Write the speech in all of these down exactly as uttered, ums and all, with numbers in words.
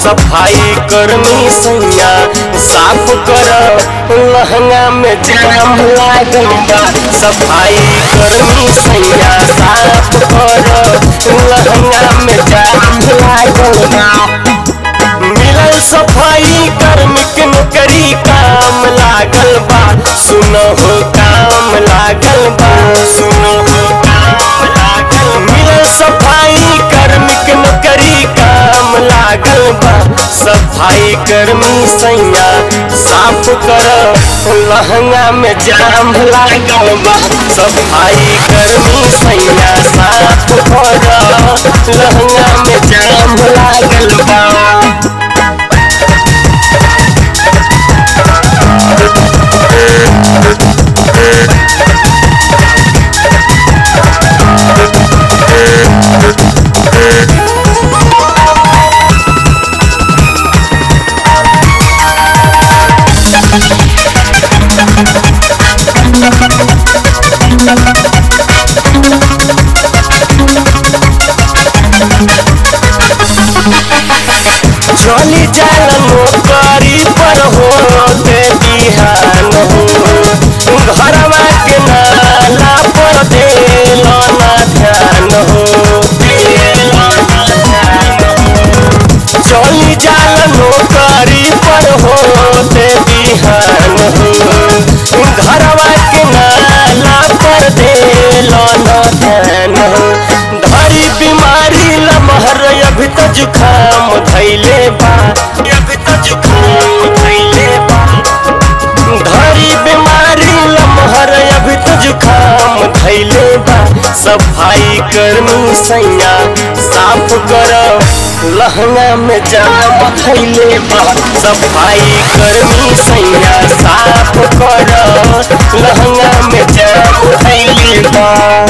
सफाई कर्मी सैया साफ कर लहंगा में जाम लागल बा। सफाई कर्मी सैया साफ कर लहंगा में जाम लागल बा। मिलल सफाई कर्मिक नौकरी काम लागल बा। सुनो हो काम लागल बा, सुनो हो काम लागल। मिलल सफाई कर्मिक नौकरी काम लागल बा। सफाई कर्मी सैया साफ कर लहंगा में जाम लागल बा। सफाई कर्मी सैया साफ कर लहंगा में जाम लागल बा। चली जाल नौकरी पर होते बिहान हो। घरवा के नाला पर देलो ना ध्यान हो। चली जाल नौकरी पर होते बिहान हो। घरवा के नाला पर देलो ना ध्यान हो। धरी बीमारी लमहर अभी तो जुखाम धैले बा, अभी तो जुखाम धैले बा। धरी बीमारी लमहर अभी तो जुखाम धैले बा। सफाई कर्मी सैया साफ कर लहंगा में जाम धैले बा। सफाई कर्मी सैया साफ कर लहंगा में जाम धैले बा।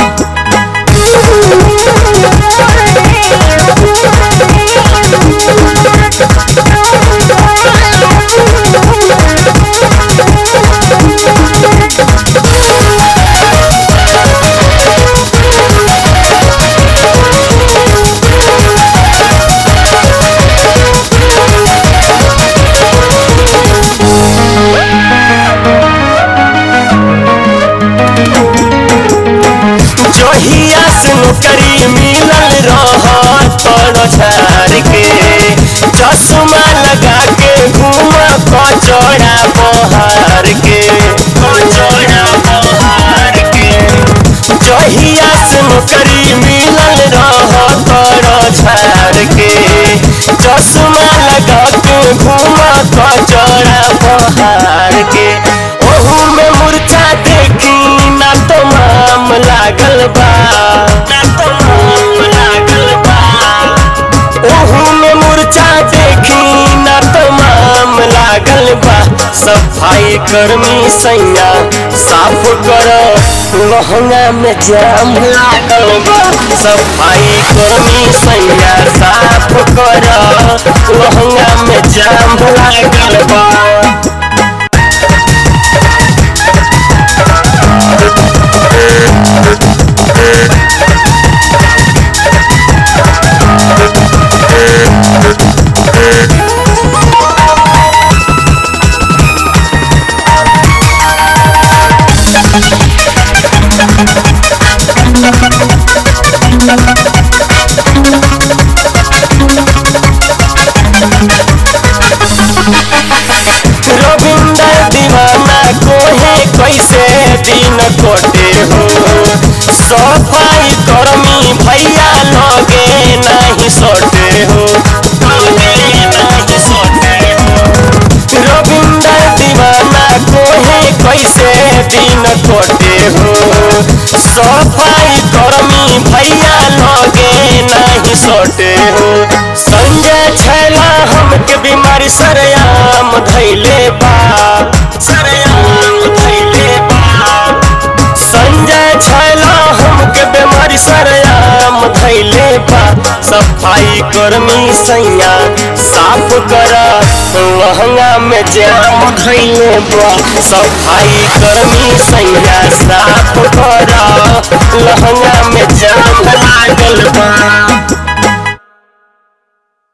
जहिया से नौकरी मिलल रह तोड़ झाड़ के। चश्मा लगा के घूम कचौड़ा बहार के, कचौड़ा बहार के। जहिया से नौकरी मिलल रह तोड़ झाड़ के। चश्मा लगा के घूम कचौड़ा बहार के। ओहू में मूर्छा देखी ना तो माम लागल बा, ना तो माम लागल बा। ओहू में मूर्छा देखी ना तो माम लागल बा। सफाई कर्मी सैया साफ कर लहंगा में जाम लागल बा। सफाई कर्मी सैया साफ कर लहंगा में जाम लागल बा। रविंदर दीवाना कोहे कैसे दिन कोटे हो। सफाई कर्मी भैया लगे नहीं सोटे हो, नहीं सोटे हो। रविंदर दीवाना कोहे कैसे दिन कोटे हो। सफाई कर्मी भैया लगे नहीं सोटे हो। संजय छैला हमके बीमारी सरेआम धैले बा, सरेआम धैले बा। संजय छैला हमके बीमारी सरेआम धैले बा। सफाई कर्मी सैया साफ कर लहंगा में जाम धैले बा। सफाई कर्मी सैया साफ कर लहंगा में जाम लागल बा।